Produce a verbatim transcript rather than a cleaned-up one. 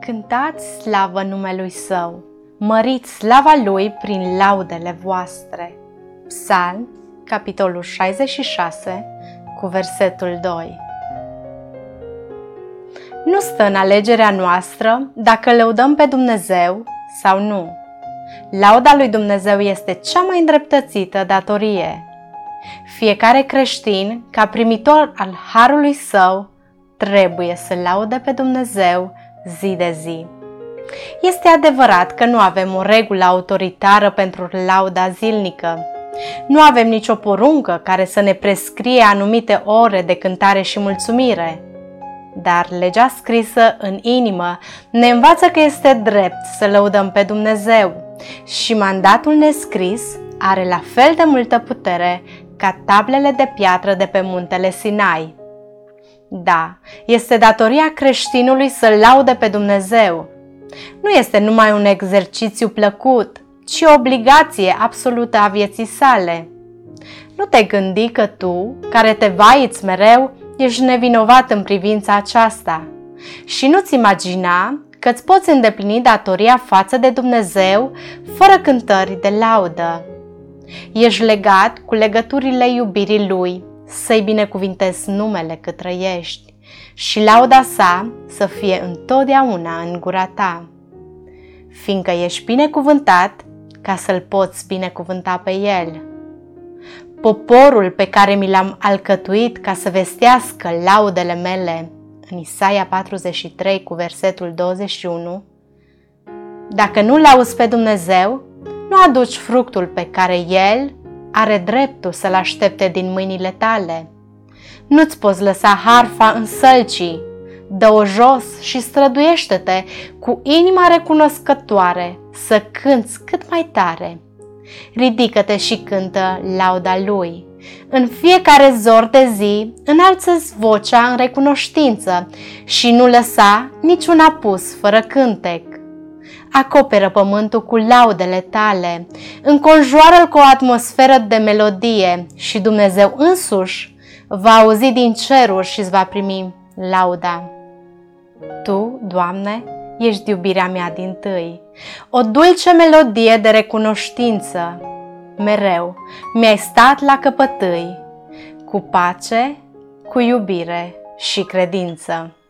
Cântați slavă numelui Său, măriți slava Lui prin laudele voastre. Psalm, capitolul șaizeci și șase, cu versetul doi. Nu stă în alegerea noastră dacă lăudăm pe Dumnezeu sau nu. Lauda lui Dumnezeu este cea mai îndreptățită datorie. Fiecare creștin, ca primitor al harului Său, trebuie să laude pe Dumnezeu zi de zi. Este adevărat că nu avem o regulă autoritară pentru lauda zilnică. Nu avem nicio poruncă care să ne prescrie anumite ore de cântare și mulțumire. Dar legea scrisă în inimă ne învață că este drept să lăudăm pe Dumnezeu și mandatul nescris are la fel de multă putere ca tablele de piatră de pe muntele Sinai. Da, este datoria creștinului să laude pe Dumnezeu. Nu este numai un exercițiu plăcut, ci o obligație absolută a vieții sale. Nu te gândi că tu, care te vaiți mereu, ești nevinovat în privința aceasta și nu-ți imagina că îți poți îndeplini datoria față de Dumnezeu fără cântări de laudă. Ești legat cu legăturile iubirii Lui, să-i binecuvintezi numele cât trăiești și lauda sa să fie întotdeauna în gura ta, fiindcă ești binecuvântat ca să-L poți binecuvânta pe El. Poporul pe care mi l-am alcătuit ca să vestească laudele mele, în Isaia patruzeci și trei cu versetul douăzeci și unu, dacă nu lauzi pe Dumnezeu, nu aduci fructul pe care El are dreptul să-l aștepte din mâinile tale. Nu-ți poți lăsa harfa în sălcii, dă-o jos și străduiește-te cu inima recunoscătoare să cânți cât mai tare. Ridică-te și cântă lauda Lui. În fiecare zor de zi, înalță-ți vocea în recunoștință și nu lăsa niciun apus fără cântec. Acoperă pământul cu laudele tale, înconjoară-l cu o atmosferă de melodie și Dumnezeu însuși va auzi din ceruri și îți va primi lauda. Tu, Doamne, ești iubirea mea dintâi, o dulce melodie de recunoștință. Mereu mi-ai stat la căpătâi, cu pace, cu iubire și credință.